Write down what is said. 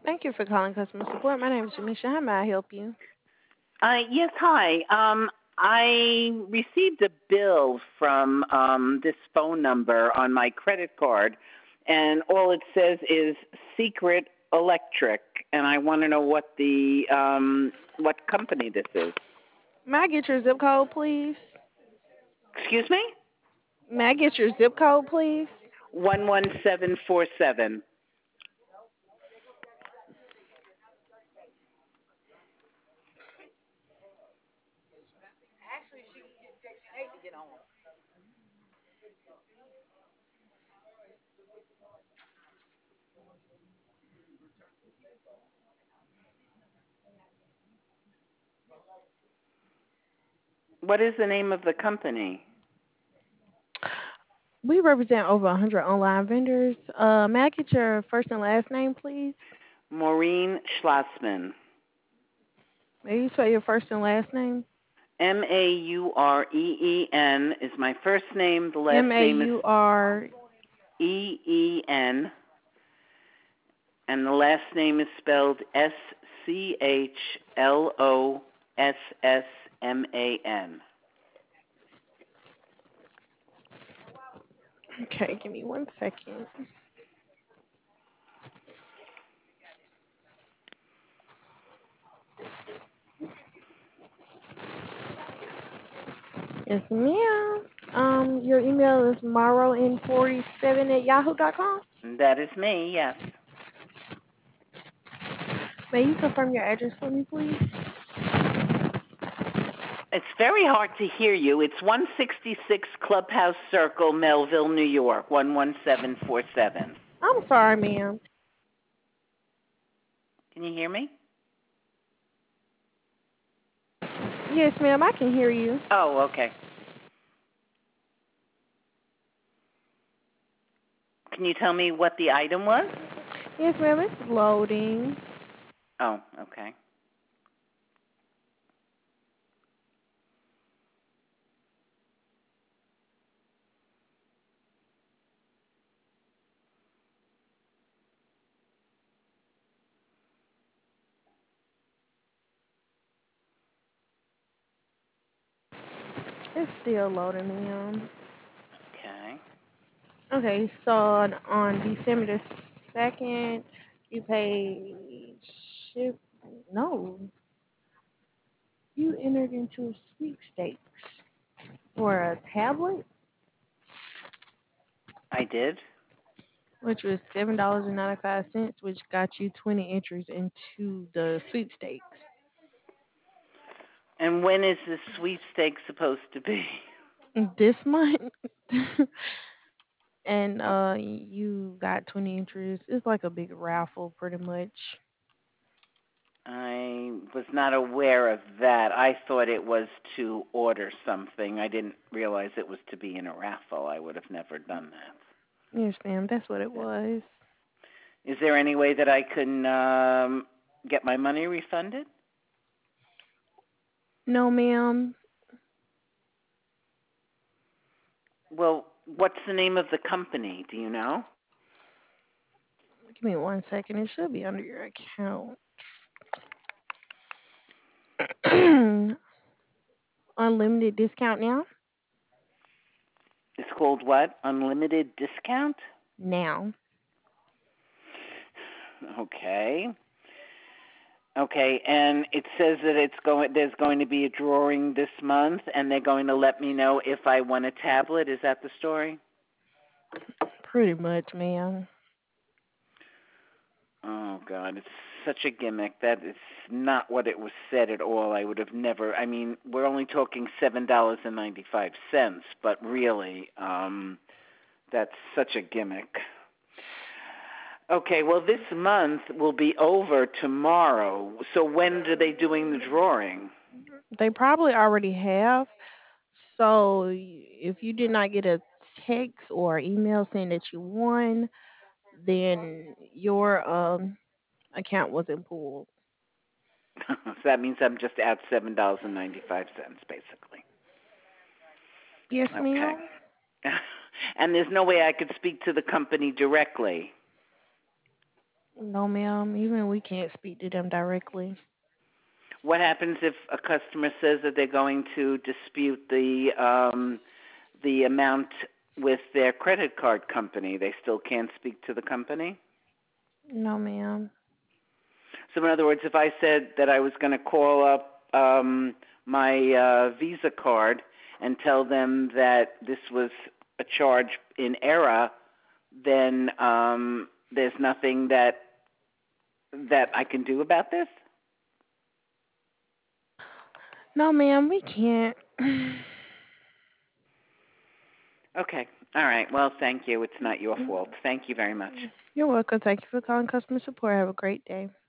Thank you for calling customer support. My name is Jamisha. How may I help you? Yes, hi. I received a bill from this phone number on my credit card, and all it says is Secret Electric, and I want to know what company this is. May I get your zip code, please? Excuse me? May I get your zip code, please? 11747. What is the name of the company? We represent over 100 online vendors. May I get your first and last name, please? Maureen Schlossman. May you spell your first and last name? Maureen is my first name. The last name is Maur. EEN, and the last name is spelled Schlossman. Okay, give me 1 second. Yes, ma'am. Your email is maroin47@yahoo.com. That is me, yes. May you confirm your address for me, please? It's very hard to hear you. It's 166 Clubhouse Circle, Melville, New York, 11747. I'm sorry, ma'am. Can you hear me? Yes, ma'am, I can hear you. Oh, okay. Can you tell me what the item was? Yes, ma'am, it's loading. Oh, okay. It's still loading, ma'am. Okay. Okay, so on December the 2nd, you paid ship. No, you entered into a sweepstakes for a tablet, I did. which was $7.95, which got you 20 entries into the sweepstakes. And when is the sweepstakes supposed to be? This month, and Oh, you got 20 entries. It's like a big raffle, pretty much. I was not aware of that. I thought it was to order something. I didn't realize it was to be in a raffle. I would have never done that. Yes, ma'am, that's what it Yeah. was. Is there any way that I can get my money refunded? No, ma'am. Well, what's the name of the company? Do you know? Give me 1 second. It should be under your account. Unlimited discount now? It's called what? Unlimited discount? Now. Okay. Okay, and it says that there's going to be a drawing this month and they're going to let me know if I won a tablet. Is that the story? Pretty much, ma'am. Oh God, it's such a gimmick. That is not what it was said at all. I would have never. I mean, we're only talking $7.95, but really, that's such a gimmick. Okay, well, this month will be over tomorrow. So when are they doing the drawing? They probably already have. So if you did not get a text or email saying that you won, then your account wasn't pulled. So that means I'm just out $7.95, basically. Yes, Okay. ma'am. And there's no way I could speak to the company directly. No, ma'am. Even we can't speak to them directly. What happens if a customer says that they're going to dispute the amount with their credit card company? They still can't speak to the company? No, ma'am. So in other words, if I said that I was going to call up my Visa card and tell them that this was a charge in error, then there's nothing that I can do about this? No, ma'am, we can't. Okay. All right. Well, thank you. It's not your fault. Thank you very much. You're welcome. Thank you for calling customer support. Have a great day.